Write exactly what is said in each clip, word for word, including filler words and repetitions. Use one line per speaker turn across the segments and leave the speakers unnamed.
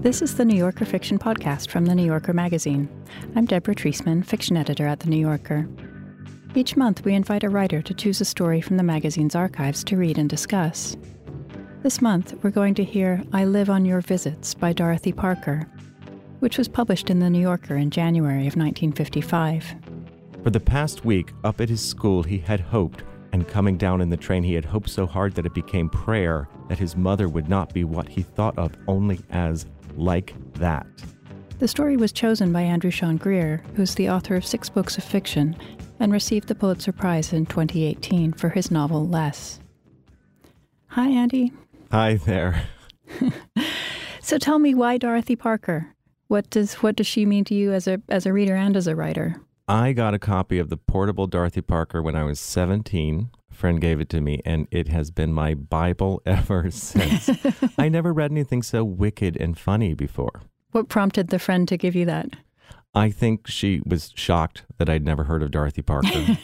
This is the New Yorker Fiction Podcast from The New Yorker magazine. I'm Deborah Treisman, fiction editor at The New Yorker. Each month, we invite a writer to choose a story from the magazine's archives to read and discuss. This month, we're going to hear I Live on Your Visits by Dorothy Parker, which was published in The New Yorker in January of nineteen fifty-five.
For the past week, up at his school, he had hoped, and coming down in the train, he had hoped so hard that it became prayer that his mother would not be what he thought of only as like that.
The story was chosen by Andrew Sean Greer, who's the author of six books of fiction and received the Pulitzer Prize in twenty eighteen for his novel Less. Hi, Andy.
Hi there.
So tell me, why Dorothy Parker? What does what does she mean to you as a as a reader and as a writer?
I got a copy of the portable Dorothy Parker when I was seventeen. A friend gave it to me, and it has been my Bible ever since. I never read anything so wicked and funny before.
What prompted the friend to give you that?
I think she was shocked that I'd never heard of Dorothy Parker.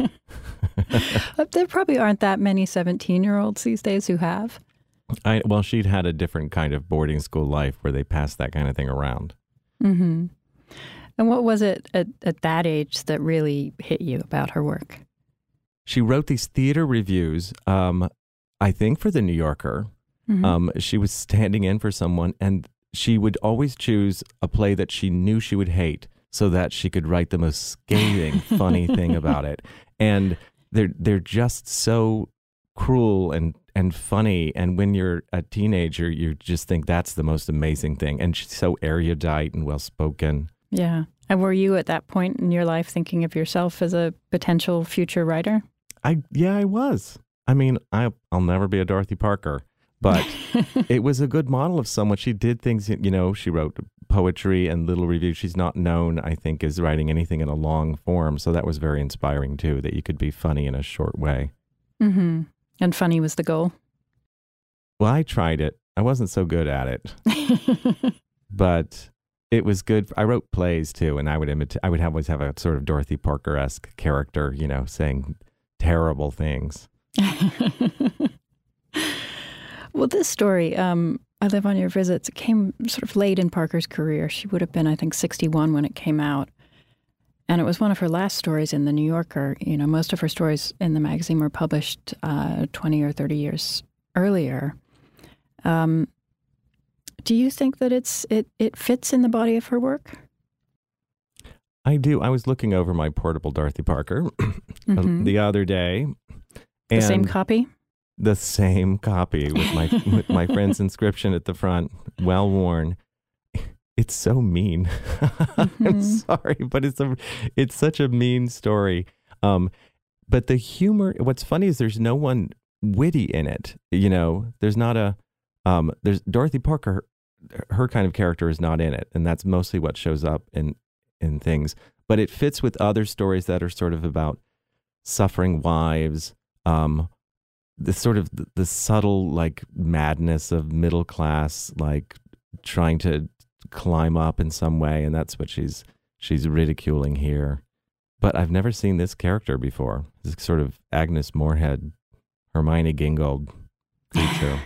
There probably aren't that many seventeen-year-olds these days who have.
I, well, she'd had a different kind of boarding school life where they passed that kind of thing around.
Mm-hmm. And what was it at, at that age that really hit you about her work?
She wrote these theater reviews, um, I think for The New Yorker.
Mm-hmm.
Um, she was standing in for someone, and she would always choose a play that she knew she would hate so that she could write the most scathing, funny thing about it. And they're they're just so cruel and, and funny. And when you're a teenager, you just think that's the most amazing thing. And she's so erudite and well-spoken.
Yeah. And were you at that point in your life thinking of yourself as a potential future writer?
I yeah, I was. I mean, I, I'll never be a Dorothy Parker, but it was a good model of someone. She did things, you know, she wrote poetry and little reviews. She's not known, I think, as writing anything in a long form. So that was very inspiring, too, that you could be funny in a short way.
Mm-hmm. And funny was the goal?
Well, I tried it. I wasn't so good at it. But it was good. I wrote plays, too, and I would imitate, I would have, always have a sort of Dorothy Parker-esque character, you know, saying terrible things.
Well, this story, um, I Live on Your Visits, it came sort of late in Parker's career. She would have been, I think, sixty-one when it came out. And it was one of her last stories in The New Yorker. You know, most of her stories in the magazine were published uh, twenty or thirty years earlier. Um, do you think that it's it, it fits in the body of her work?
I do. I was looking over my portable Dorothy Parker
Mm-hmm.
the other day.
The
and
same copy?
The same copy with my with my friend's inscription at the front, well worn. It's so mean.
Mm-hmm.
I'm sorry, but it's a it's such a mean story. Um, but the humor. What's funny is there's no one witty in it. You know, there's not a um. There's Dorothy Parker. Her, her kind of character is not in it, and that's mostly what shows up in in things. But it fits with other stories that are sort of about suffering wives. Um, the sort of the, the subtle like madness of middle class, like trying to climb up in some way, and that's what she's she's ridiculing here. But I've never seen this character before. This sort of Agnes Moorehead, Hermione Gingold creature.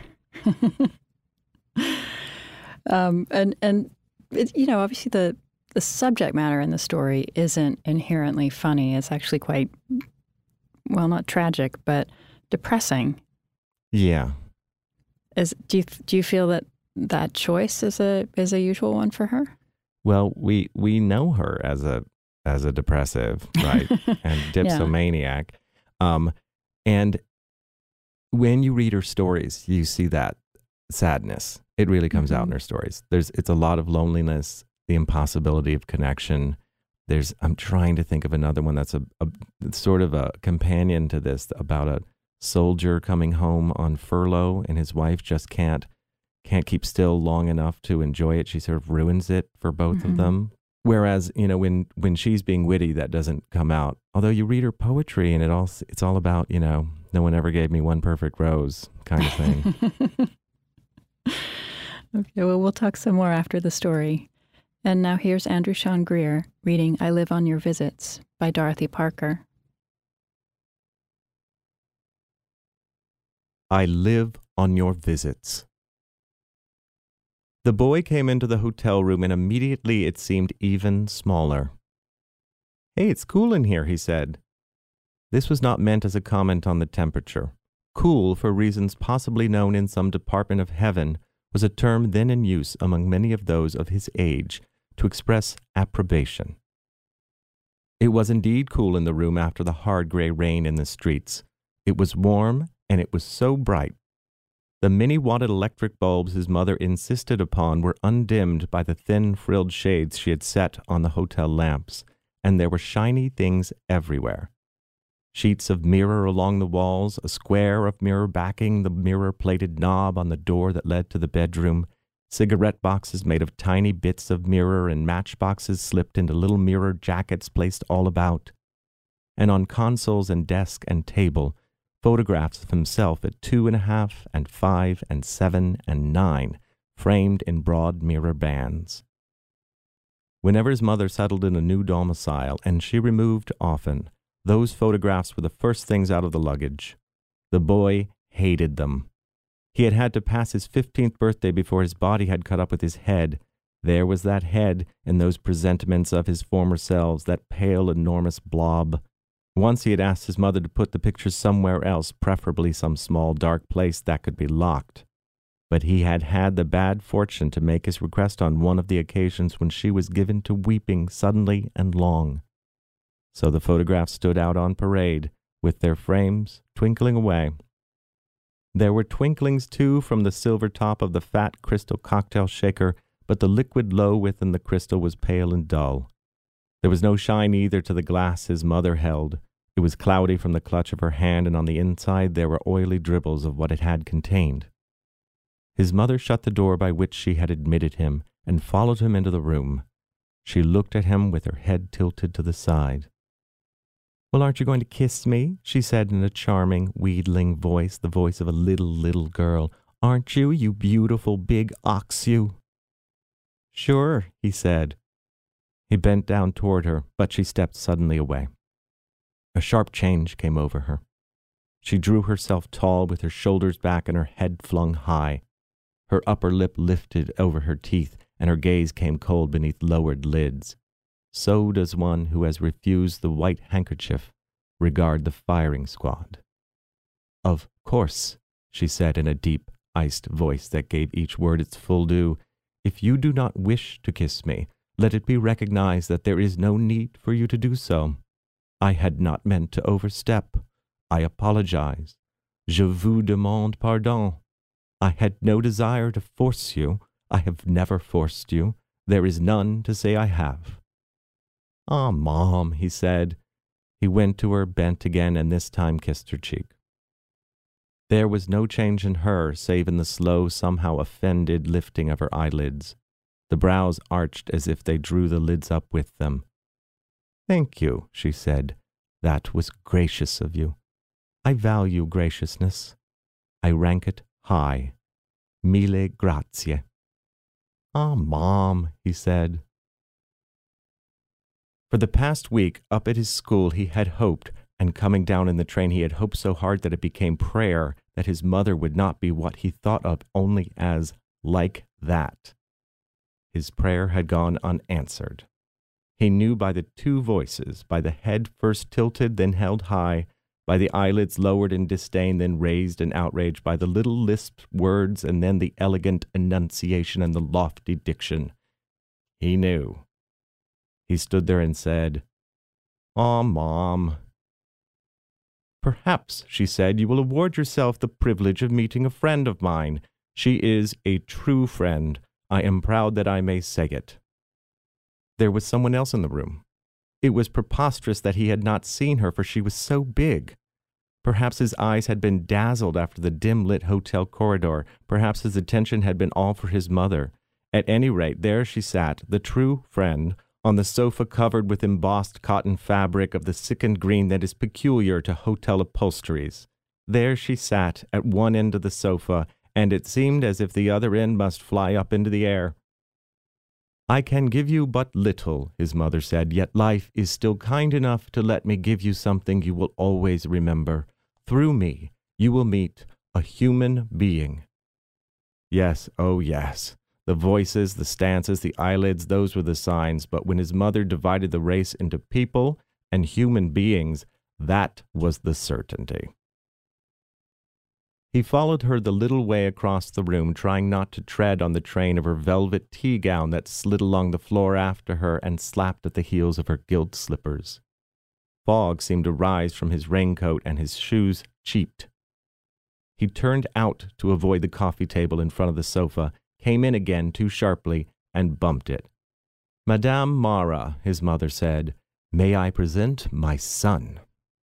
um, and and it, you know, obviously the the subject matter in the story isn't inherently funny. It's actually quite, well, not tragic, but depressing.
Yeah.
Is do you do you feel that that choice is a is a usual one for her?
Well, we we know her as a as a depressive, right, and dipsomaniac, yeah. um, and when you read her stories, you see that sadness. It really comes mm-hmm. out in her stories. There's it's a lot of loneliness, the impossibility of connection. There's I'm trying to think of another one that's a, a sort of a companion to this, about a soldier coming home on furlough, and his wife just can't can't keep still long enough to enjoy it. She sort of ruins it for both mm-hmm. of them. Whereas, you know, when when she's being witty, that doesn't come out. Although you read her poetry, and it all it's all about, you know, no one ever gave me one perfect rose kind of thing.
Okay, well, we'll talk some more after the story. And now here's Andrew Sean Greer reading I Live on Your Visits by Dorothy Parker.
I live on your visits. The boy came into the hotel room, and immediately it seemed even smaller. "Hey, it's cool in here," he said. This was not meant as a comment on the temperature. Cool, for reasons possibly known in some department of heaven, was a term then in use among many of those of his age to express approbation. It was indeed cool in the room after the hard gray rain in the streets. It was warm, and it was so bright. The many-watted electric bulbs his mother insisted upon were undimmed by the thin frilled shades she had set on the hotel lamps, and there were shiny things everywhere. Sheets of mirror along the walls, a square of mirror backing the mirror-plated knob on the door that led to the bedroom, cigarette boxes made of tiny bits of mirror and matchboxes slipped into little mirror jackets placed all about, and on consoles and desk and table, photographs of himself at two and a half and five and seven and nine, framed in broad mirror bands. Whenever his mother settled in a new domicile, and she removed often, those photographs were the first things out of the luggage. The boy hated them. He had had to pass his fifteenth birthday before his body had caught up with his head. There was that head and those presentments of his former selves, that pale, enormous blob. Once he had asked his mother to put the pictures somewhere else, preferably some small dark place that could be locked. But he had had the bad fortune to make his request on one of the occasions when she was given to weeping suddenly and long. So the photographs stood out on parade, with their frames twinkling away. There were twinklings, too, from the silver top of the fat crystal cocktail shaker, but the liquid low within the crystal was pale and dull. There was no shine either to the glass his mother held. It was cloudy from the clutch of her hand, and on the inside there were oily dribbles of what it had contained. His mother shut the door by which she had admitted him, and followed him into the room. She looked at him with her head tilted to the side. "Well, aren't you going to kiss me?" she said in a charming, wheedling voice, the voice of a little, little girl. "Aren't you, you beautiful big ox, you?" "Sure," he said. He bent down toward her, but she stepped suddenly away. A sharp change came over her. She drew herself tall with her shoulders back and her head flung high. Her upper lip lifted over her teeth, and her gaze came cold beneath lowered lids. So does one who has refused the white handkerchief regard the firing squad. "Of course," she said in a deep, iced voice that gave each word its full due, "if you do not wish to kiss me, let it be recognized that there is no need for you to do so. I had not meant to overstep. I apologize. Je vous demande pardon. I had no desire to force you. I have never forced you. There is none to say I have." "Ah, Mom," he said. He went to her, bent again, and this time kissed her cheek. There was no change in her, save in the slow, somehow offended lifting of her eyelids. The brows arched as if they drew the lids up with them. "Thank you," she said. "That was gracious of you. I value graciousness. I rank it high. Mille grazie." "Ah, Mom," he said. For the past week, up at his school, he had hoped, and coming down in the train, he had hoped so hard that it became prayer, that his mother would not be what he thought of only as like that. His prayer had gone unanswered. He knew by the two voices, by the head first tilted, then held high, by the eyelids lowered in disdain, then raised in outrage, by the little lisped words, and then the elegant enunciation and the lofty diction. He knew. He stood there and said, "Aw, Mom." "Perhaps," she said, "you will award yourself the privilege of meeting a friend of mine. She is a true friend. I am proud that I may say it." There was someone else in the room. It was preposterous that he had not seen her, for she was so big. Perhaps his eyes had been dazzled after the dim-lit hotel corridor. Perhaps his attention had been all for his mother. At any rate, there she sat, the true friend, on the sofa covered with embossed cotton fabric of the sickened green that is peculiar to hotel upholsteries. There she sat at one end of the sofa, and it seemed as if the other end must fly up into the air. "I can give you but little," his mother said, "yet life is still kind enough to let me give you something you will always remember. Through me, you will meet a human being." Yes, oh yes. The voices, the stances, the eyelids, those were the signs. But when his mother divided the race into people and human beings, that was the certainty. He followed her the little way across the room, trying not to tread on the train of her velvet tea gown that slid along the floor after her and slapped at the heels of her gilt slippers. Fog seemed to rise from his raincoat, and his shoes cheeped. He turned out to avoid the coffee table in front of the sofa, came in again too sharply, and bumped it. "Madame Mara," his mother said, "may I present my son?"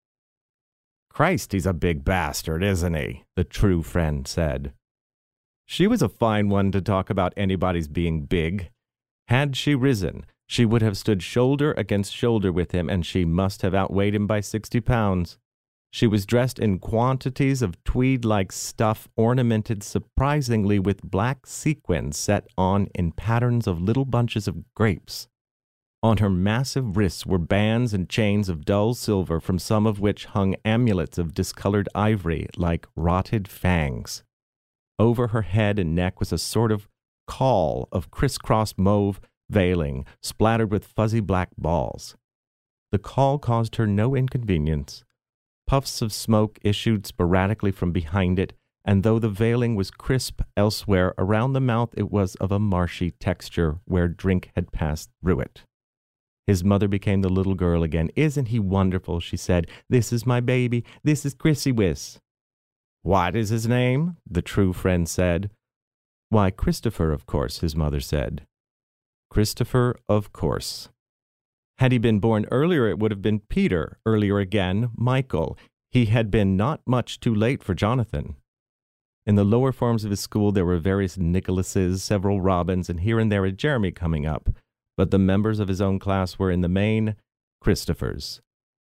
"Christ, he's a big bastard, isn't he?" the true friend said. She was a fine one to talk about anybody's being big. Had she risen, she would have stood shoulder against shoulder with him, and she must have outweighed him by sixty pounds. She was dressed in quantities of tweed-like stuff, ornamented surprisingly with black sequins set on in patterns of little bunches of grapes. On her massive wrists were bands and chains of dull silver, from some of which hung amulets of discolored ivory like rotted fangs. Over her head and neck was a sort of caul of crisscross mauve veiling, splattered with fuzzy black balls. The caul caused her no inconvenience. Puffs of smoke issued sporadically from behind it, and though the veiling was crisp elsewhere, around the mouth it was of a marshy texture where drink had passed through it. His mother became the little girl again. "Isn't he wonderful?" she said. "This is my baby. This is Chrissy Wiss." "What is his name?" the true friend said. "Why, Christopher, of course," his mother said. Christopher, of course. Had he been born earlier, it would have been Peter, earlier again, Michael. He had been not much too late for Jonathan. In the lower forms of his school there were various Nicholases, several Robins, and here and there a Jeremy coming up. But the members of his own class were in the main Christophers.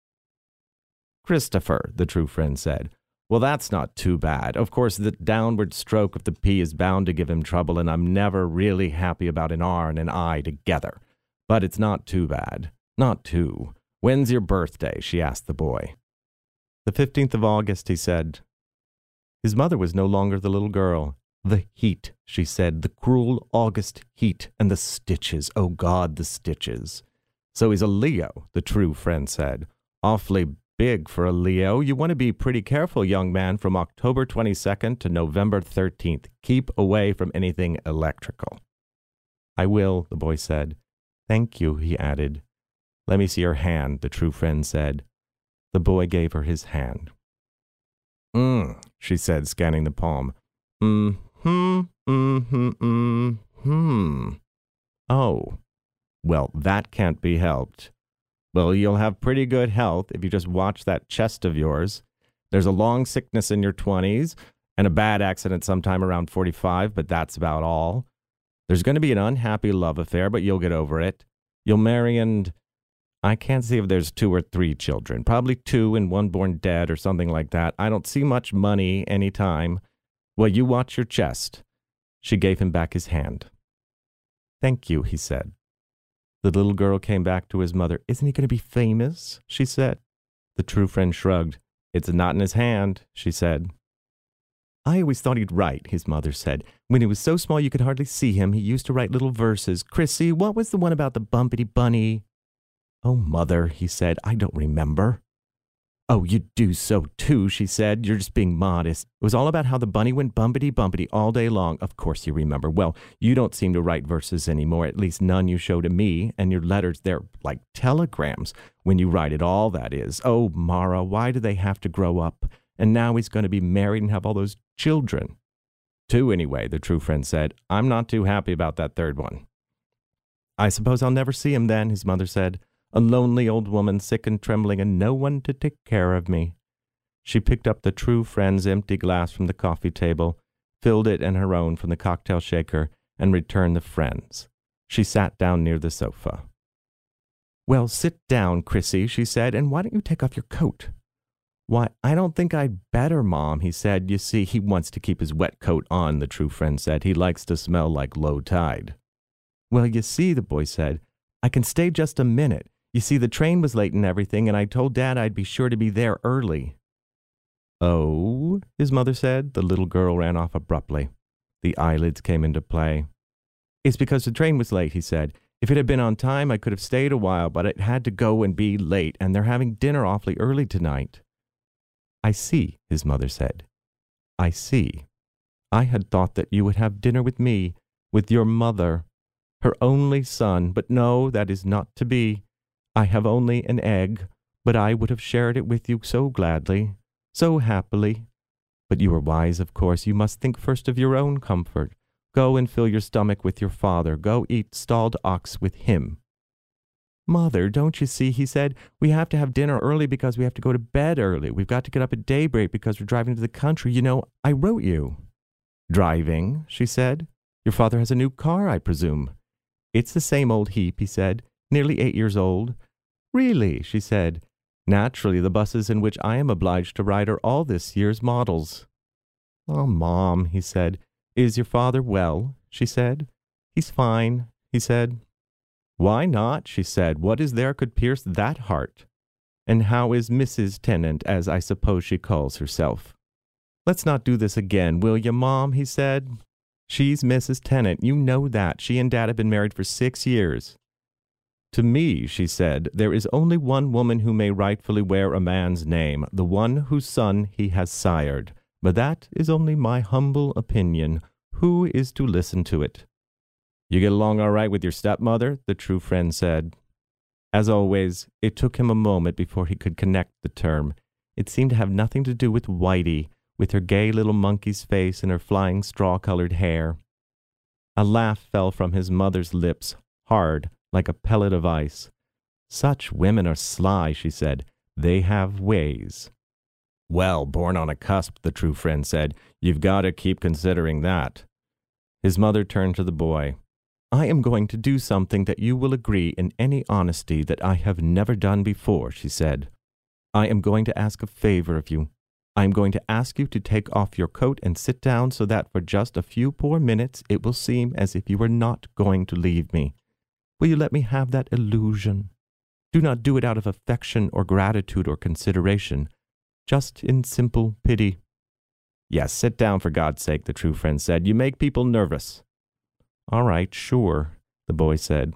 "Christopher," the true friend said. "Well, that's not too bad. Of course, the downward stroke of the P is bound to give him trouble, and I'm never really happy about an R and an I together. But it's not too bad. Not too. When's your birthday?" she asked the boy. "The fifteenth of August," he said. His mother was no longer the little girl. "The heat," she said, "the cruel August heat, and the stitches, oh God, the stitches." "So he's a Leo," the true friend said. "Awfully big for a Leo. You want to be pretty careful, young man, from October twenty-second to November thirteenth. Keep away from anything electrical." "I will," the boy said. "Thank you," he added. "Let me see your hand," the true friend said. The boy gave her his hand. "Mm," she said, scanning the palm. "Mm-hmm, mm-hmm, mm-hmm. Oh, well, that can't be helped. Well, you'll have pretty good health if you just watch that chest of yours. There's a long sickness in your twenties and a bad accident sometime around forty-five, but that's about all. There's going to be an unhappy love affair, but you'll get over it. You'll marry and I can't see if there's two or three children. Probably two and one born dead or something like that. I don't see much money any time. Well, you watch your chest." She gave him back his hand. "Thank you," he said. The little girl came back to his mother. "Isn't he going to be famous?" she said. The true friend shrugged. "It's not in his hand," she said. "I always thought he'd write," his mother said. "When he was so small you could hardly see him, he used to write little verses. Chrissy, what was the one about the bumpity bunny?" "Oh, Mother," he said, "I don't remember." "Oh, you do so too," she said. "You're just being modest. It was all about how the bunny went bumpity bumpity all day long. Of course you remember. Well, you don't seem to write verses anymore, at least none you show to me, and your letters, they're like telegrams, when you write at all, that is. Oh, Mara, why do they have to grow up? And now he's going to be married and have all those children." "Two, anyway," the true friend said. "I'm not too happy about that third one." "I suppose I'll never see him then," his mother said. "A lonely old woman, sick and trembling, and no one to take care of me." She picked up the true friend's empty glass from the coffee table, filled it and her own from the cocktail shaker, and returned the friend's. She sat down near the sofa. "Well, sit down, Chrissy," she said, "and why don't you take off your coat?" "Why, I don't think I'd better, Mom," he said. "You see, he wants to keep his wet coat on," the true friend said. "He likes to smell like low tide." "Well, you see," the boy said, "I can stay just a minute. You see, the train was late and everything, and I told Dad I'd be sure to be there early." "Oh," his mother said. The little girl ran off abruptly. The eyelids came into play. It's because the train was late, he said. If it had been on time, I could have stayed a while, but it had to go and be late, and they're having dinner awfully early tonight. I see, his mother said. I see. I had thought that you would have dinner with me, with your mother, her only son, but no, that is not to be. I have only an egg, but I would have shared it with you so gladly, so happily. But you are wise, of course. You must think first of your own comfort. Go and fill your stomach with your father. Go eat stalled ox with him. Mother, don't you see, he said, we have to have dinner early because we have to go to bed early. We've got to get up at daybreak because we're driving to the country. You know, I wrote you. Driving, she said. Your father has a new car, I presume. It's the same old heap, he said, nearly eight years old. Really, she said. Naturally, the buses in which I am obliged to ride are all this year's models. Oh, Mom, he said. Is your father well? She said. He's fine, he said. Why not? She said. What is there could pierce that heart? And how is Missus Tennant, as I suppose she calls herself? Let's not do this again, will you, Mom? He said. She's Missus Tennant. You know that. She and Dad have been married for six years. To me, she said, there is only one woman who may rightfully wear a man's name, the one whose son he has sired. But that is only my humble opinion. Who is to listen to it? You get along all right with your stepmother? The true friend said. As always, it took him a moment before he could connect the term. It seemed to have nothing to do with Whitey, with her gay little monkey's face and her flying straw-colored hair. A laugh fell from his mother's lips, hard, like a pellet of ice. Such women are sly, she said. They have ways. Well, born on a cusp, the true friend said. You've got to keep considering that. His mother turned to the boy. I am going to do something that you will agree in any honesty that I have never done before, she said. I am going to ask a favor of you. I am going to ask you to take off your coat and sit down so that for just a few poor minutes it will seem as if you were not going to leave me. Will you let me have that illusion? Do not do it out of affection or gratitude or consideration, just in simple pity. Yes, sit down for God's sake, the true friend said. You make people nervous. All right, sure, the boy said.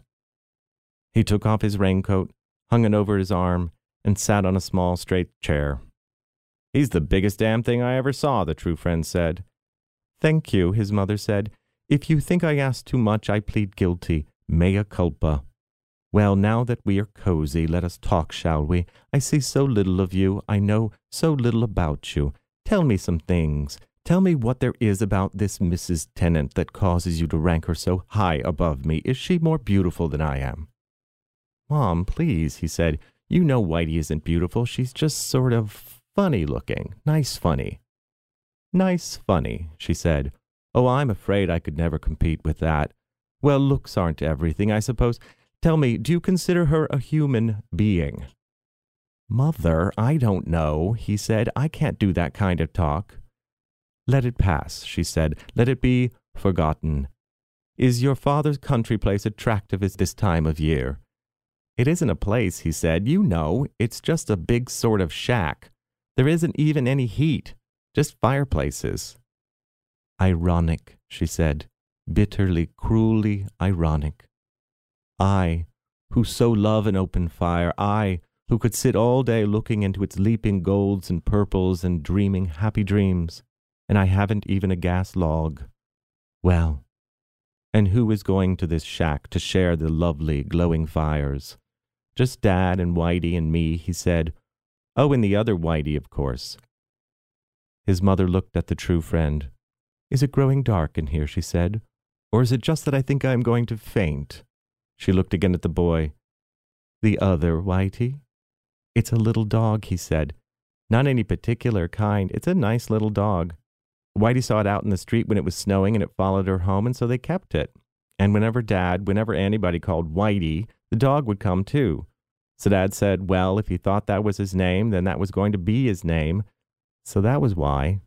He took off his raincoat, hung it over his arm, and sat on a small straight chair. He's the biggest damn thing I ever saw, the true friend said. Thank you, his mother said. If you think I ask too much, I plead guilty. Mea culpa. Well, now that we are cozy, let us talk, shall we? I see so little of you. I know so little about you. Tell me some things. Tell me what there is about this Missus Tennant that causes you to rank her so high above me. Is she more beautiful than I am? Mom, please, he said. You know Whitey isn't beautiful. She's just sort of funny looking. Nice funny. Nice funny, she said. Oh, I'm afraid I could never compete with that. Well, looks aren't everything, I suppose. Tell me, do you consider her a human being? Mother, I don't know, he said. I can't do that kind of talk. Let it pass, she said. Let it be forgotten. Is your father's country place attractive at this time of year? It isn't a place, he said. You know, it's just a big sort of shack. There isn't even any heat, just fireplaces. Ironic, she said. Bitterly, cruelly ironic. I, who so love an open fire, I, who could sit all day looking into its leaping golds and purples and dreaming happy dreams, and I haven't even a gas log. Well, and who is going to this shack to share the lovely, glowing fires? Just Dad and Whitey and me, he said. Oh, and the other Whitey, of course. His mother looked at the true friend. Is it growing dark in here, she said, or is it just that I think I am going to faint? She looked again at the boy. The other Whitey? It's a little dog, he said. Not any particular kind. It's a nice little dog. Whitey saw it out in the street when it was snowing and it followed her home, and so they kept it. And whenever Dad, whenever anybody called Whitey, the dog would come too. So Dad said, well, if he thought that was his name, then that was going to be his name. So that was why.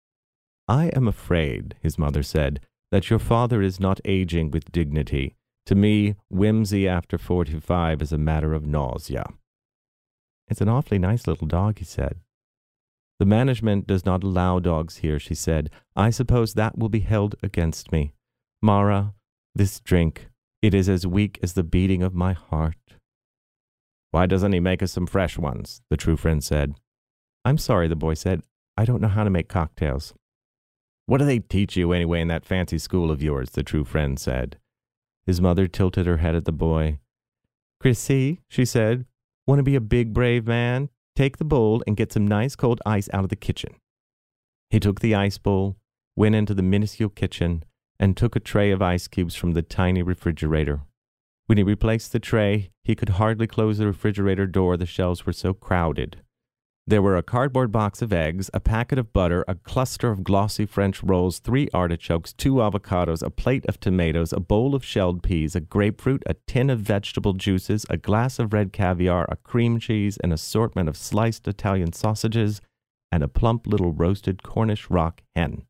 I am afraid, his mother said, that your father is not aging with dignity. To me, whimsy after forty-five is a matter of nausea. It's an awfully nice little dog, he said. The management does not allow dogs here, she said. I suppose that will be held against me. Mara, This drink, it is as weak as the beating of my heart. Why doesn't he make us some fresh ones? The true friend said. I'm sorry, the boy said. I don't know how to make cocktails. What do they teach you anyway in that fancy school of yours? The true friend said. His mother tilted her head at the boy. Chrissy, she said, want to be a big, brave man? Take the bowl and get some nice cold ice out of the kitchen. He took the ice bowl, went into the minuscule kitchen, and took a tray of ice cubes from the tiny refrigerator. When he replaced the tray, he could hardly close the refrigerator door, the shelves were so crowded. There were a cardboard box of eggs, a packet of butter, a cluster of glossy French rolls, three artichokes, two avocados, a plate of tomatoes, a bowl of shelled peas, a grapefruit, a tin of vegetable juices, a glass of red caviar, a cream cheese, an assortment of sliced Italian sausages, and a plump little roasted Cornish rock hen.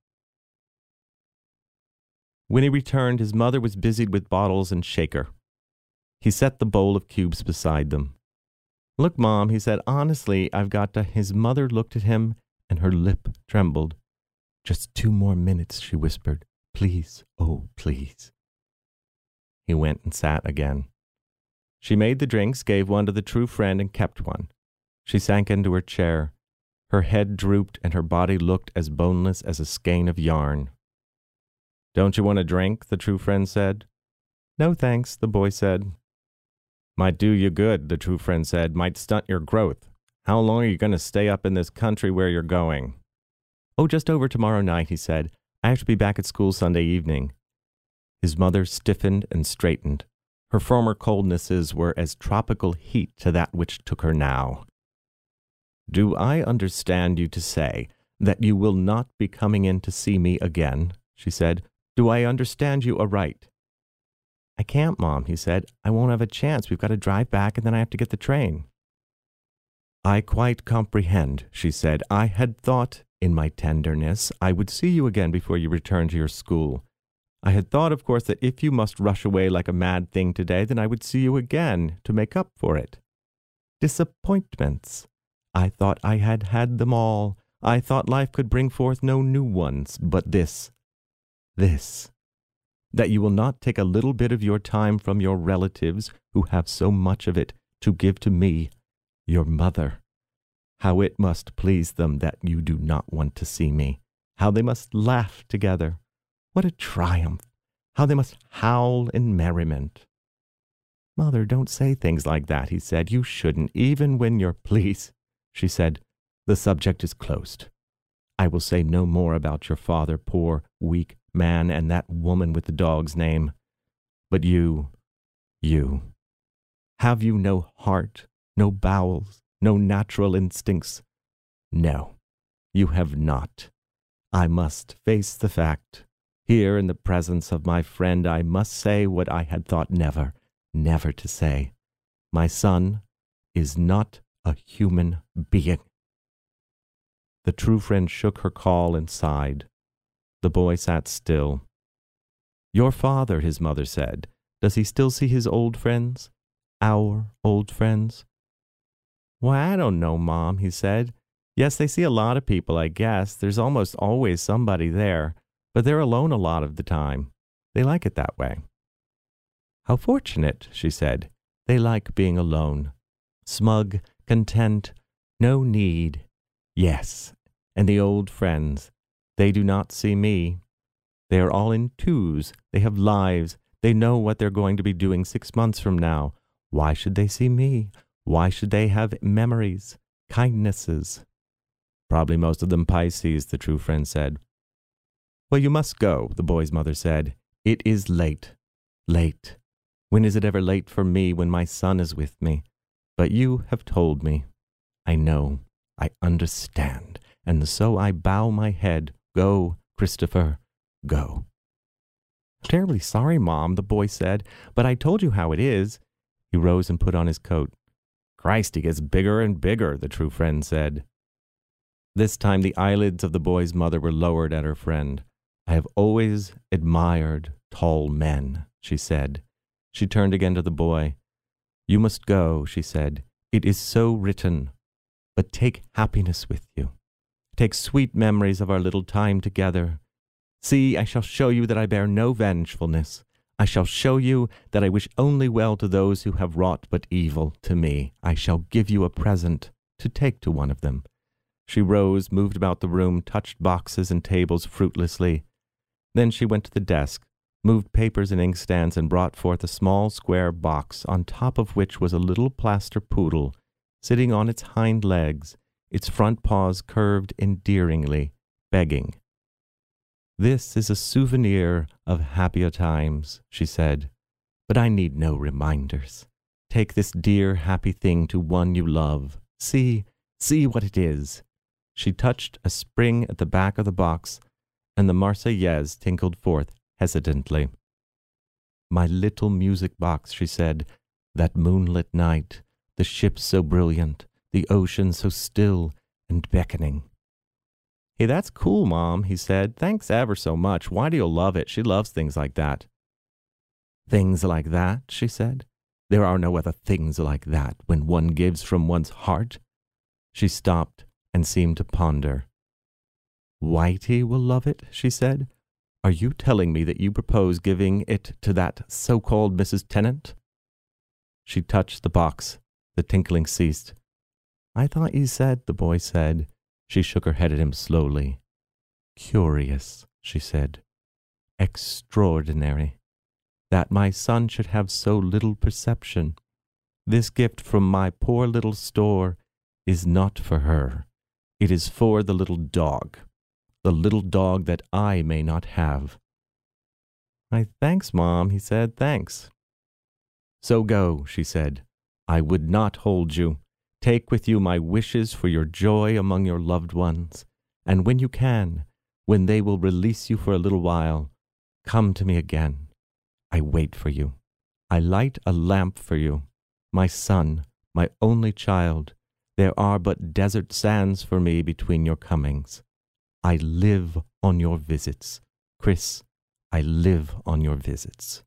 When he returned, his mother was busied with bottles and shaker. He set the bowl of cubes beside them. Look, Mom, he said, honestly, I've got to... His mother looked at him, and her lip trembled. Just two more minutes, she whispered. Please, oh, please. He went and sat again. She made the drinks, gave one to the true friend, and kept one. She sank into her chair. Her head drooped, and her body looked as boneless as a skein of yarn. Don't you want a drink? The true friend said. No, thanks, the boy said. Might do you good, the true friend said. Might stunt your growth. How long are you going to stay up in this country where you're going? Oh, just over tomorrow night, he said. I have to be back at school Sunday evening. His mother stiffened and straightened. Her former coldnesses were as tropical heat to that which took her now. Do I understand you to say that you will not be coming in to see me again? She said. Do I understand you aright? I can't, Mom, he said. I won't have a chance. We've got to drive back, and then I have to get the train. I quite comprehend, she said. I had thought, in my tenderness, I would see you again before you return to your school. I had thought, of course, that if you must rush away like a mad thing today, then I would see you again to make up for it. Disappointments. I thought I had had them all. I thought life could bring forth no new ones, but this, this, that you will not take a little bit of your time from your relatives, who have so much of it, to give to me, your mother. How it must please them that you do not want to see me. How they must laugh together. What a triumph! How they must howl in merriment. Mother, don't say things like that, he said. You shouldn't, even when you're pleased. She said, the subject is closed. I will say no more about your father, poor, weak man, and that woman with the dog's name. But you, you, have you no heart, no bowels, no natural instincts? No, you have not. I must face the fact. Here in the presence of my friend, I must say what I had thought never, never to say. My son is not a human being. The true friend shook her caul and sighed. The boy sat still. Your father, his mother said, does he still see his old friends? Our old friends? Why, I don't know, Mom, he said. Yes, they see a lot of people, I guess. There's almost always somebody there, but they're alone a lot of the time. They like it that way. How fortunate, she said. They like being alone. Smug, content, no need. Yes, and the old friends. They do not see me. They are all in twos. They have lives. They know what they're going to be doing six months from now. Why should they see me? Why should they have memories, kindnesses? Probably most of them Pisces, the true friend said. Well, you must go, the boy's mother said. It is late. Late. When is it ever late for me when my son is with me? But you have told me. I know. I understand. And so I bow my head. Go, Christopher, go. Terribly sorry, Mom, the boy said, but I told you how it is. He rose and put on his coat. Christ, he gets bigger and bigger, the true friend said. This time the eyelids of the boy's mother were lowered at her friend. I have always admired tall men, she said. She turned again to the boy. You must go, she said. It is so written. But take happiness with you. Take sweet memories of our little time together. See, I shall show you that I bear no vengefulness. I shall show you that I wish only well to those who have wrought but evil to me. I shall give you a present to take to one of them. She rose, moved about the room, touched boxes and tables fruitlessly. Then she went to the desk, moved papers and inkstands, and brought forth a small square box, on top of which was a little plaster poodle, sitting on its hind legs, its front paws curved endearingly, begging. "This is a souvenir of happier times," she said, "but I need no reminders. Take this dear, happy thing to one you love. See, see what it is." She touched a spring at the back of the box, and the Marseillaise tinkled forth hesitantly. "My little music box," she said, "that moonlit night, the ship so brilliant, the ocean so still and beckoning." "Hey, that's cool, Mom," he said. "Thanks ever so much. Why do you love it? She loves things like that." "Things like that," she said. "There are no other things like that when one gives from one's heart." She stopped and seemed to ponder. "Whitey will love it," she said. "Are you telling me that you propose giving it to that so-called Missus Tennant?" She touched the box. The tinkling ceased. "I thought you said," the boy said. She shook her head at him slowly. "Curious," she said. "Extraordinary. That my son should have so little perception. This gift from my poor little store is not for her. It is for the little dog. The little dog that I may not have." "I thanks, Mom," he said. "Thanks." "So go," she said. "I would not hold you. Take with you my wishes for your joy among your loved ones, and when you can, when they will release you for a little while, come to me again. I wait for you. I light a lamp for you. My son, my only child, there are but desert sands for me between your comings. I live on your visits. Chris, I live on your visits."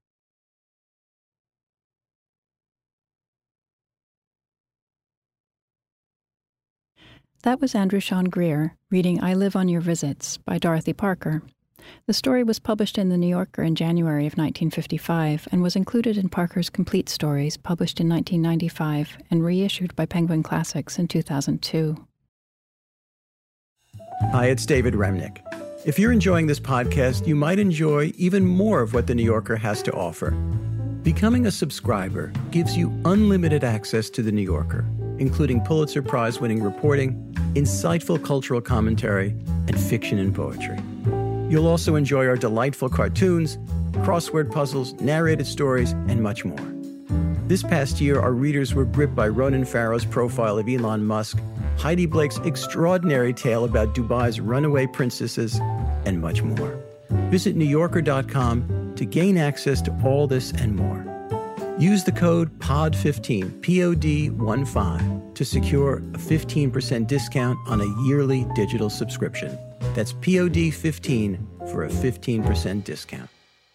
That was Andrew Sean Greer reading I Live on Your Visits by Dorothy Parker. The story was published in The New Yorker in January of nineteen fifty-five and was included in Parker's Complete Stories, published in nineteen ninety-five and reissued by Penguin Classics in two thousand two.
Hi, it's David Remnick. If you're enjoying this podcast, you might enjoy even more of what The New Yorker has to offer. Becoming a subscriber gives you unlimited access to The New Yorker, including Pulitzer Prize-winning reporting, insightful cultural commentary, and fiction and poetry. You'll also enjoy our delightful cartoons, crossword puzzles, narrated stories, and much more. This past year, our readers were gripped by Ronan Farrow's profile of Elon Musk, Heidi Blake's extraordinary tale about Dubai's runaway princesses, and much more. Visit new yorker dot com to gain access to all this and more. Use the code P O D fifteen, P O D fifteen, to secure a fifteen percent discount on a yearly digital subscription. That's P O D fifteen for a fifteen percent discount.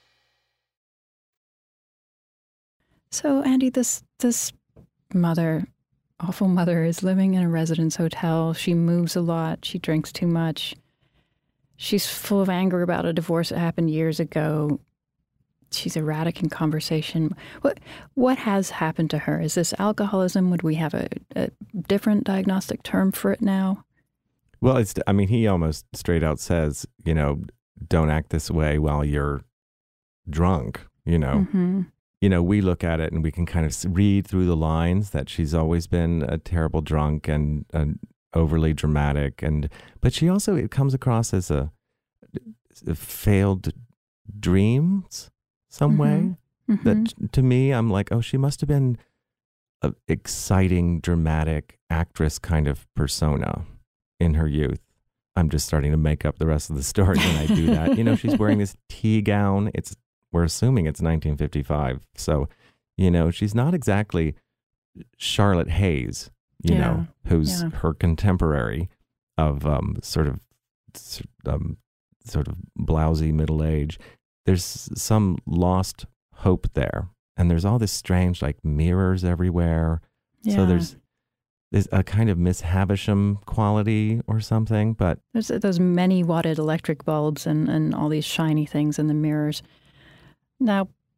So, Andy, this this mother, awful mother, is living in a residence hotel. She moves a lot. She drinks too much. She's full of anger about a divorce that happened years ago. She's erratic in conversation. What what has happened to her? Is this alcoholism? Would we have a, a different diagnostic term for it now?
Well, it's, I mean, he almost straight out says, you know, don't act this way while you're drunk, you know. Mm-hmm. You know, we look at it and we can kind of read through the lines that she's always been a terrible drunk and, and overly dramatic. And but she also, it comes across as a, a failed dreams some mm-hmm. way. Mm-hmm. That to me, I'm like, oh, she must have been an exciting, dramatic actress kind of persona in her youth. I'm just starting to make up the rest of the story when I do that. You know, she's wearing this tea gown. It's We're assuming it's nineteen fifty-five. So, you know, she's not exactly Charlotte Hayes, you yeah. know, who's yeah. her contemporary of um, sort of um, sort of blousy middle age. There's some lost hope there. And there's all this strange, like, mirrors everywhere. Yeah. So there's there's a kind of Miss Havisham quality or something. But
there's those many wadded electric bulbs and, and all these shiny things in the mirrors. Now,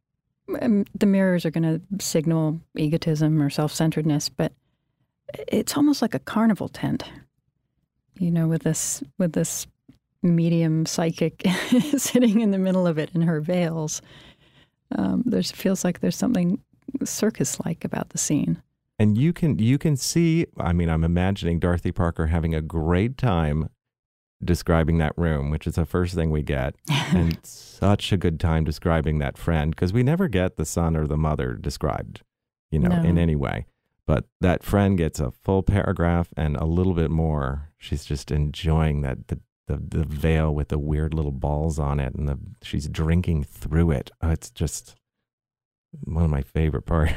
um, the mirrors are going to signal egotism or self-centeredness, but it's almost like a carnival tent, you know, with this with this medium psychic sitting in the middle of it in her veils. Um, there's feels like there's something circus-like about the scene.
And you can you can see, I mean, I'm imagining Dorothy Parker having a great time describing that room, which is the first thing we get, and such a good time describing that friend, because we never get the son or the mother described, you know,
No.
in any way. But that friend gets a full paragraph and a little bit more. She's just enjoying that the the, the veil with the weird little balls on it, and the she's drinking through it. Oh, it's just one of my favorite parts.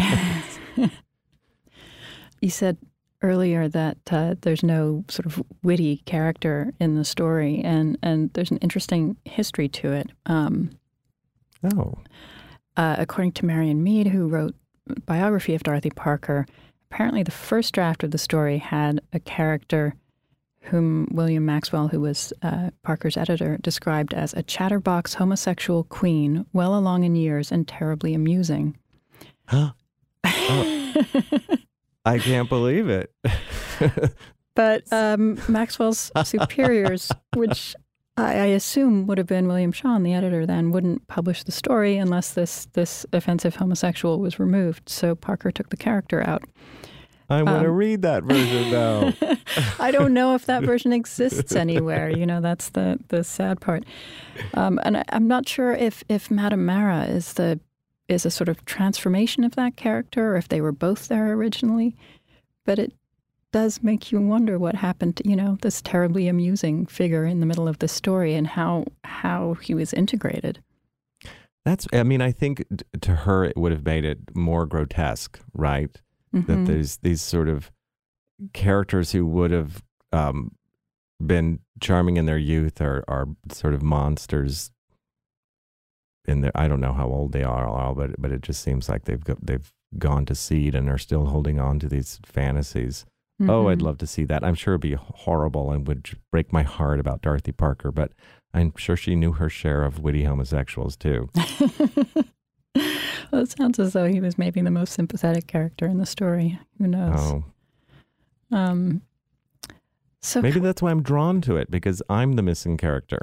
You said earlier that uh, there's no sort of witty character in the story, and, and there's an interesting history to it. Um,
oh.
Uh, according to Marion Mead, who wrote a biography of Dorothy Parker, apparently the first draft of the story had a character whom William Maxwell, who was uh, Parker's editor, described as a chatterbox homosexual queen, well along in years and terribly amusing.
Huh? Oh. I can't believe it.
But um, Maxwell's superiors, which I, I assume would have been William Shawn, the editor then, wouldn't publish the story unless this, this offensive homosexual was removed. So Parker took the character out.
I want to
Um,
read that version, though.
I don't know if that version exists anywhere. You know, that's the, the sad part. Um, and I, I'm not sure if, if Madame Mara is the is a sort of transformation of that character, or if they were both there originally. But it does make you wonder what happened to, you know, this terribly amusing figure in the middle of the story, and how how he was integrated.
That's, I mean, I think t- to her it would have made it more grotesque, right?
Mm-hmm.
That there's these sort of characters who would have um, been charming in their youth are, are sort of monsters in their, I don't know how old they are, all, but but it just seems like they've go, they've gone to seed and are still holding on to these fantasies.
Mm-hmm.
Oh, I'd love to see that. I'm sure it'd be horrible and would break my heart about Dorothy Parker, but I'm sure she knew her share of witty homosexuals too.
Well, it sounds as though he was maybe the most sympathetic character in the story. Who knows?
Oh.
Um, so
Maybe that's why I'm drawn to it, because I'm the missing character.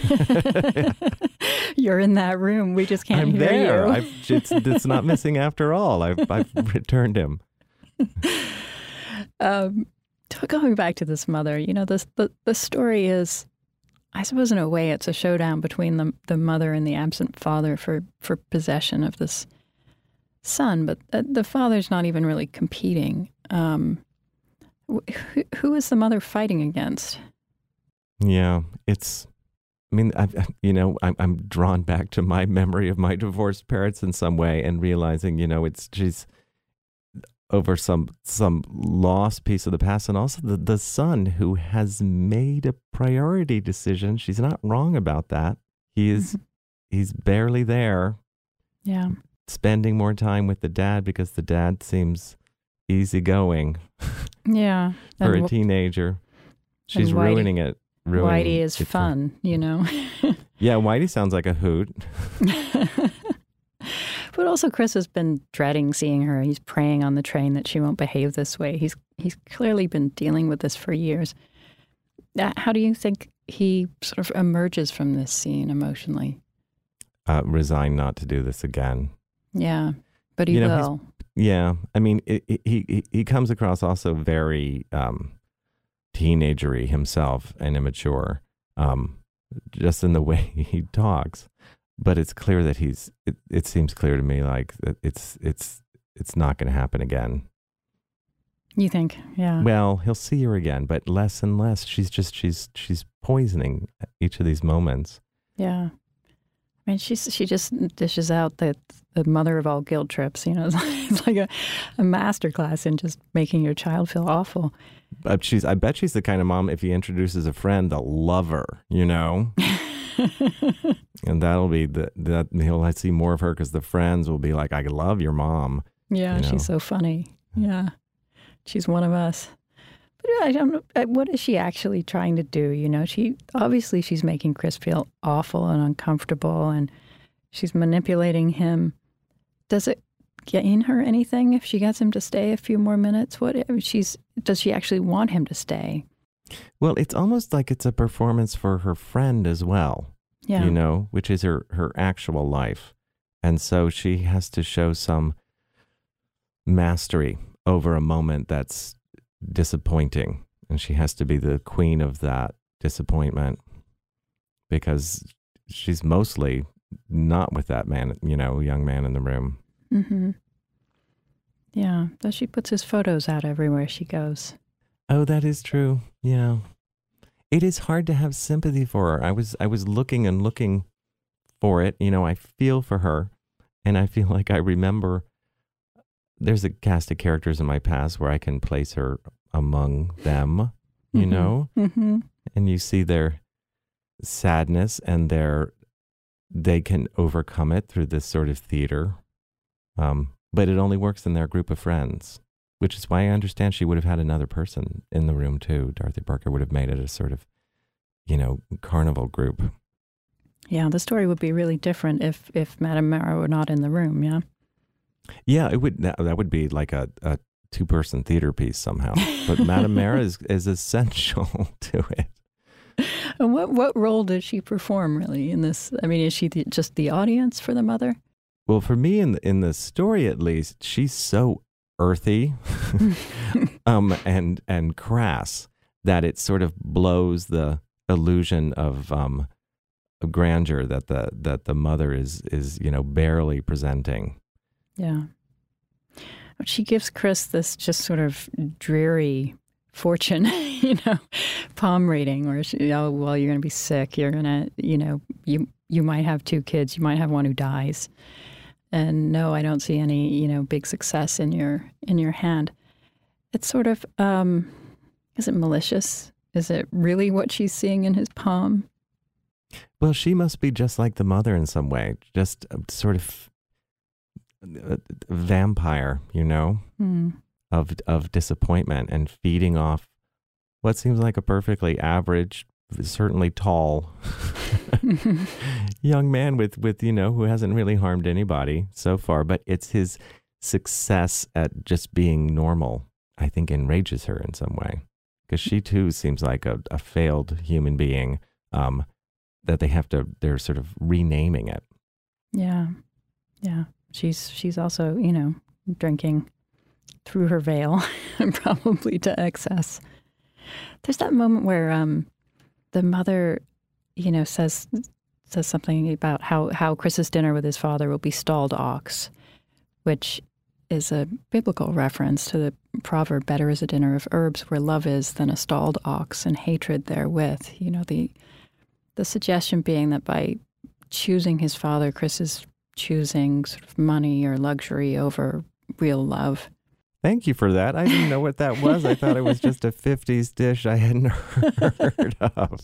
You're in that room. We just can't
I'm
hear
there.
you.
I've, it's, it's not missing after all. I've, I've returned him.
um, going back to this mother, you know, this the, the story is, I suppose in a way, it's a showdown between the the mother and the absent father for, for possession of this son. But uh, the father's not even really competing. Um, who, who is the mother fighting against?
Yeah, it's, I mean, I've, you know, I'm, I'm drawn back to my memory of my divorced parents in some way, and realizing, you know, it's, she's over some, some lost piece of the past, and also the, the son who has made a priority decision. She's not wrong about that. He is, mm-hmm. he's barely there.
Yeah.
Spending more time with the dad because the dad seems easygoing.
Yeah.
For
and
a teenager. She's
Whitey,
ruining it. Ruining
Whitey is
it
fun, for, you know.
Yeah, Whitey sounds like a hoot.
But also Chris has been dreading seeing her. He's praying on the train that she won't behave this way. He's he's clearly been dealing with this for years. Uh, how do you think he sort of emerges from this scene emotionally?
Uh, resign not to do this again.
Yeah, but he
you know,
will.
Yeah, I mean, it, it, he he comes across also very um, teenagery himself and immature, um, just in the way he talks. But it's clear that he's. It, it seems clear to me like that it's it's it's not going to happen again.
You think? Yeah.
Well, he'll see her again, but less and less. She's just she's she's poisoning each of these moments.
Yeah. I mean, she's she just dishes out the the mother of all guilt trips. You know, it's like, it's like a, a master class in just making your child feel awful.
But she's, I bet she's the kind of mom, if he introduces a friend, they'll love her, you know? And that'll be, the that he'll see more of her because the friends will be like, I love your mom.
Yeah,
you know?
She's so funny. Yeah, she's one of us. But I don't know, what is she actually trying to do? You know, she obviously she's making Chris feel awful and uncomfortable, and she's manipulating him does it gain her anything if she gets him to stay a few more minutes? What she's does she actually want him to stay?
Well, it's almost like it's a performance for her friend as well.
Yeah.
You know, which is her, her actual life. And so she has to show some mastery over a moment that's disappointing. And she has to be the queen of that disappointment because she's mostly not with that man, you know, young man in the room.
Mm-hmm. Yeah. Though she puts his photos out everywhere she goes.
Oh, that is true. Yeah. It is hard to have sympathy for her. I was I was looking and looking for it. You know, I feel for her, and I feel like I remember there's a cast of characters in my past where I can place her among them, you
mm-hmm.
know?
Mm-hmm.
And you see their sadness and their, they can overcome it through this sort of theater. Um, but it only works in their group of friends. Which is why I understand she would have had another person in the room too. Dorothy Parker would have made it a sort of, you know, carnival group.
Yeah, the story would be really different if if Madame Mara were not in the room, yeah?
Yeah, it would. That, that would be like a, a two-person theater piece somehow. But Madame Mara is, is essential to it.
And what, what role does she perform really in this? I mean, is she the, just the audience for the mother?
Well, for me, in the, in the story at least, she's so earthy um, and and crass that it sort of blows the illusion of, um, of grandeur that the that the mother is is you know barely presenting.
Yeah, but she gives Chris this just sort of dreary fortune, you know, palm reading, where she, oh well, you're going to be sick, you're gonna, you know, you you might have two kids, you might have one who dies. And no, I don't see any, you know, big success in your in your hand. It's sort of, um, is it malicious? Is it really what she's seeing in his palm?
Well, she must be just like the mother in some way, just a sort of a vampire, you know,
mm.
of of disappointment and feeding off what seems like a perfectly average, certainly tall young man with, with, you know, who hasn't really harmed anybody so far, but it's his success at just being normal, I think, enrages her in some way. Because she too seems like a, a failed human being um, that they have to, they're sort of renaming it.
Yeah. Yeah. She's, she's also, you know, drinking through her veil, probably to excess. There's that moment where um, the mother, you know, says says something about how, how Chris's dinner with his father will be stalled ox, which is a biblical reference to the proverb, better is a dinner of herbs where love is than a stalled ox and hatred therewith. You know, the the suggestion being that by choosing his father, Chris is choosing sort of money or luxury over real love.
Thank you for that. I didn't know what that was. I thought it was just a fifties dish I hadn't heard of.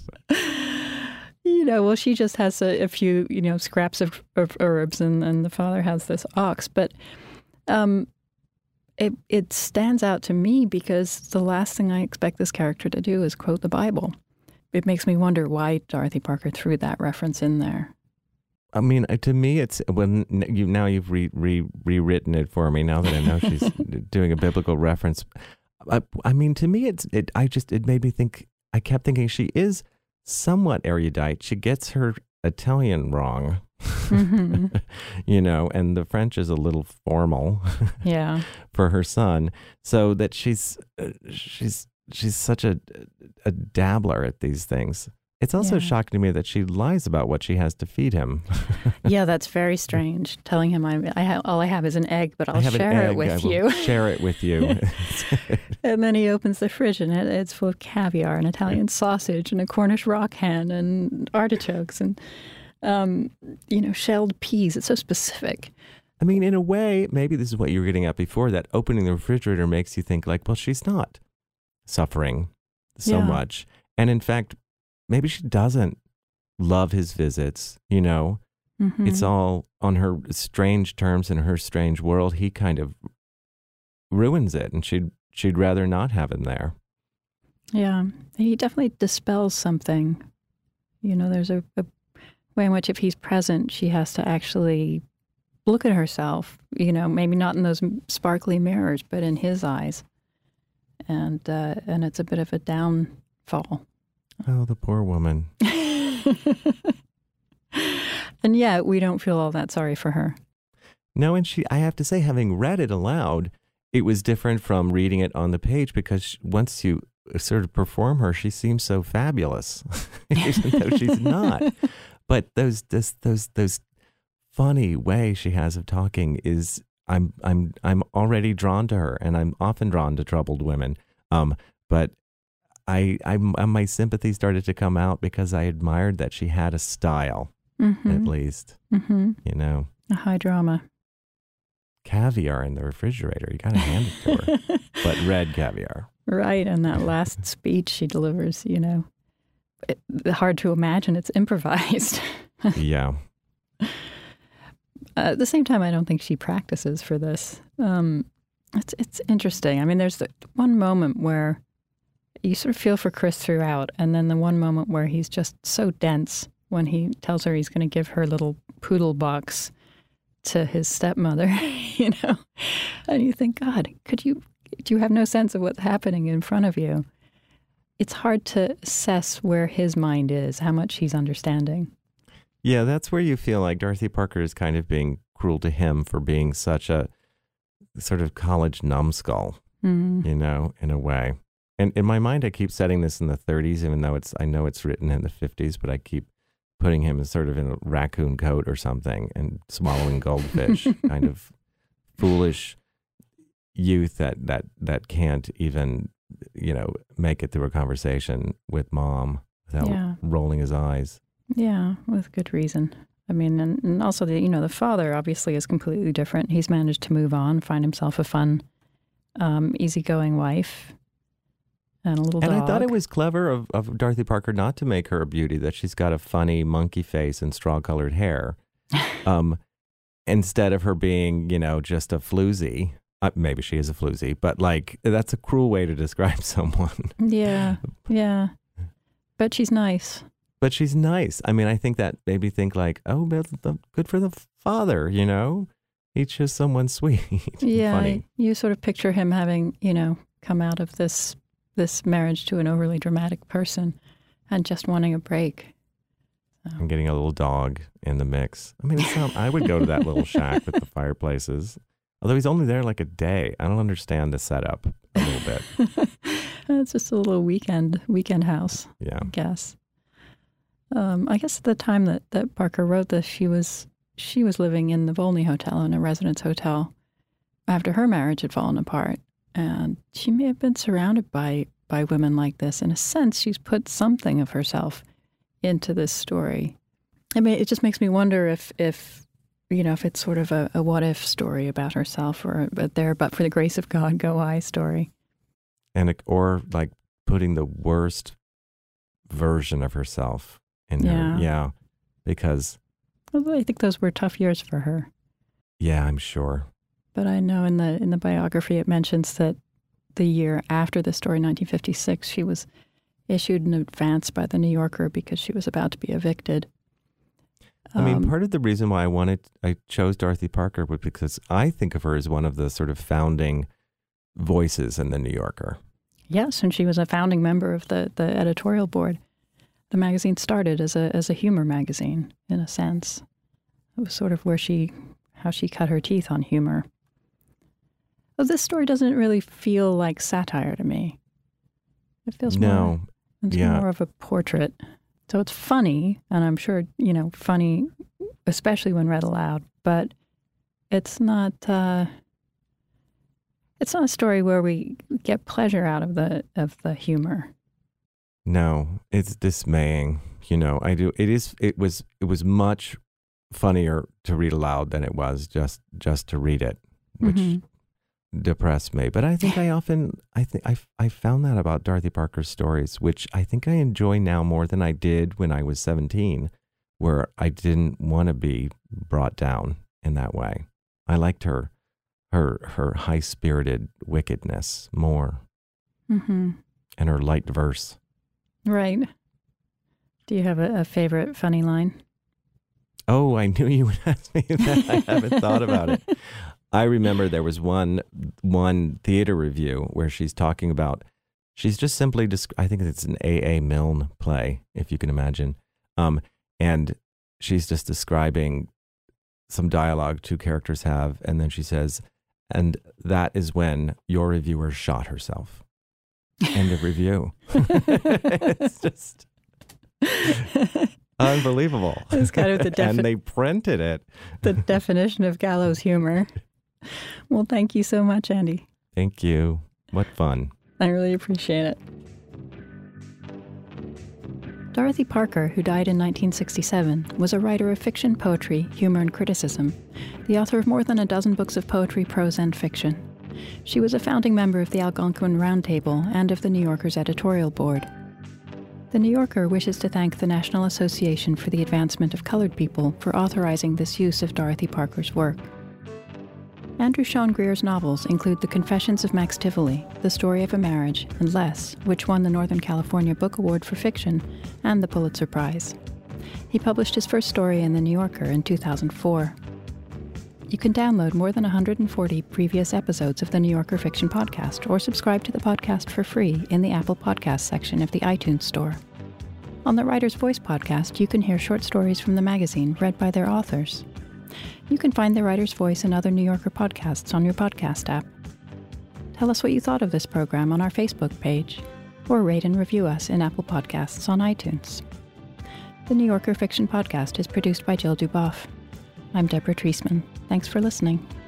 You know, well, she just has a, a few, you know, scraps of, of herbs, and, and the father has this ox. But um, it it stands out to me because the last thing I expect this character to do is quote the Bible. It makes me wonder why Dorothy Parker threw that reference in there.
I mean, to me, it's when you now you've re, re, rewritten it for me. Now that I know she's doing a biblical reference, I, I mean, to me, it's it. I just it made me think. I kept thinking she is somewhat erudite. She gets her Italian wrong, mm-hmm. you know, and the French is a little formal,
yeah,
for her son. So that she's uh, she's she's such a a dabbler at these things. It's also
yeah.
shocking to me that she lies about what she has to feed him.
Yeah, that's very strange. Telling him I, I have, all I have is an egg, but I'll share it with you.
Share it with you.
And then he opens the fridge and it, it's full of caviar and Italian sausage and a Cornish rock hen and artichokes and, um, you know, shelled peas. It's so specific.
I mean, in a way, maybe this is what you were getting at before, that opening the refrigerator makes you think like, well, she's not suffering so
yeah.
much. And in fact, maybe she doesn't love his visits, you know. Mm-hmm. It's all on her strange terms in her strange world. He kind of ruins it, and she'd she'd rather not have him there.
Yeah, he definitely dispels something. You know, there's a, a way in which if he's present, she has to actually look at herself, you know, maybe not in those sparkly mirrors, but in his eyes. And uh, and it's a bit of a downfall.
Oh, the poor woman.
And yet we don't feel all that sorry for her.
No, and she, I have to say, having read it aloud, it was different from reading it on the page, because once you sort of perform her, she seems so fabulous, even though she's not. But those, this, those, those funny way she has of talking is, I'm, I'm, I'm already drawn to her, and I'm often drawn to troubled women. Um, but I, I, my sympathy started to come out because I admired that she had a style, mm-hmm. at least, mm-hmm. you know,
a high drama.
Caviar in the refrigerator. You got to hand it to her, but red caviar.
Right. And that last speech she delivers, you know, it, hard to imagine it's improvised.
Yeah.
Uh, at the same time, I don't think she practices for this. Um, it's it's interesting. I mean, there's the one moment where you sort of feel for Chris throughout, and then the one moment where he's just so dense when he tells her he's going to give her little poodle box to his stepmother, you know, and you think, God, could you, do you have no sense of what's happening in front of you? It's hard to assess where his mind is, how much he's understanding.
Yeah, that's where you feel like Dorothy Parker is kind of being cruel to him for being such a sort of college numbskull, mm-hmm. you know, in a way. And in my mind, I keep setting this in the thirties, even though it's, I know it's written in the fifties, but I keep putting him as sort of in a raccoon coat or something and swallowing goldfish, kind of foolish youth that, that, that can't even, you know, make it through a conversation with mom without yeah. rolling his eyes.
Yeah, with good reason. I mean, and, and also, the, you know, the father obviously is completely different. He's managed to move on, find himself a fun, um, easygoing wife. And a little
and
dog.
I thought it was clever of, of Dorothy Parker not to make her a beauty, that she's got a funny monkey face and straw-colored hair, um, instead of her being, you know, just a floozy. Uh, maybe she is a floozy, but like, that's a cruel way to describe someone.
Yeah, yeah. But she's nice.
But she's nice. I mean, I think that made me think like, oh, good for the father, you know? He's just someone sweet.
Yeah,
funny.
You sort of picture him having, you know, come out of this this marriage to an overly dramatic person and just wanting a break. So.
And getting a little dog in the mix. I mean, it sound, I would go to that little shack with the fireplaces. Although he's only there like a day. I don't understand the setup a little bit.
It's just a little weekend weekend house,
yeah.
I guess. Um, I guess at the time that, that Parker wrote this, she was she was living in the Volney Hotel, in a residence hotel, after her marriage had fallen apart. And she may have been surrounded by, by women like this. In a sense, she's put something of herself into this story. I mean, it just makes me wonder if, if you know, if it's sort of a, a what-if story about herself, or a there, but for the grace of God, go I story.
And or like putting the worst version of herself in
yeah.
her. Yeah. Because...
Well, I think those were tough years for her.
Yeah, I'm sure.
But I know in the in the biography it mentions that the year after the story, nineteen fifty-six, she was issued an advance by the New Yorker because she was about to be evicted.
I mean, um, part of the reason why I wanted, I chose Dorothy Parker was because I think of her as one of the sort of founding voices in the New Yorker.
Yes, and she was a founding member of the, the editorial board. The magazine started as a as a humor magazine, in a sense. It was sort of where she, how she cut her teeth on humor. Well, this story doesn't really feel like satire to me. It feels
no.
more, it's
yeah.
more of a portrait. So it's funny, and I'm sure, you know, funny, especially when read aloud, but it's not, uh, it's not a story where we get pleasure out of the, of the humor.
No, it's dismaying. You know, I do, it is, it was, it was much funnier to read aloud than it was just, just to read it, which mm-hmm. depressed me. But I think I often, I think I, I found that about Dorothy Parker's stories, which I think I enjoy now more than I did when I was seventeen, where I didn't want to be brought down in that way. I liked her, her, her high-spirited wickedness more,
mm-hmm.
and her light verse.
Right. Do you have a, a favorite funny line?
Oh, I knew you would ask me that. I haven't thought about it. I remember there was one one theater review where she's talking about, she's just simply, desc- I think it's an A A. Milne play, if you can imagine. Um, and she's just describing some dialogue two characters have. And then she says, and that is when your reviewer shot herself. End of review. It's just unbelievable.
It's kind of the defi-
and they printed it.
The definition of gallows humor. Well, thank you so much, Andy.
Thank you. What fun.
I really appreciate it. Dorothy Parker, who died in nineteen sixty-seven, was a writer of fiction, poetry, humor, and criticism, the author of more than a dozen books of poetry, prose, and fiction. She was a founding member of the Algonquin Round Table and of the New Yorker's editorial board. The New Yorker wishes to thank the National Association for the Advancement of Colored People for authorizing this use of Dorothy Parker's work. Andrew Sean Greer's novels include The Confessions of Max Tivoli, The Story of a Marriage, and Less, which won the Northern California Book Award for Fiction and the Pulitzer Prize. He published his first story in The New Yorker in two thousand four. You can download more than one hundred forty previous episodes of the New Yorker Fiction Podcast or subscribe to the podcast for free in the Apple Podcasts section of the iTunes Store. On the Writer's Voice podcast, you can hear short stories from the magazine read by their authors. You can find The Writer's Voice and other New Yorker podcasts on your podcast app. Tell us what you thought of this program on our Facebook page, or rate and review us in Apple Podcasts on iTunes. The New Yorker Fiction Podcast is produced by Jill Duboff. I'm Deborah Treisman. Thanks for listening.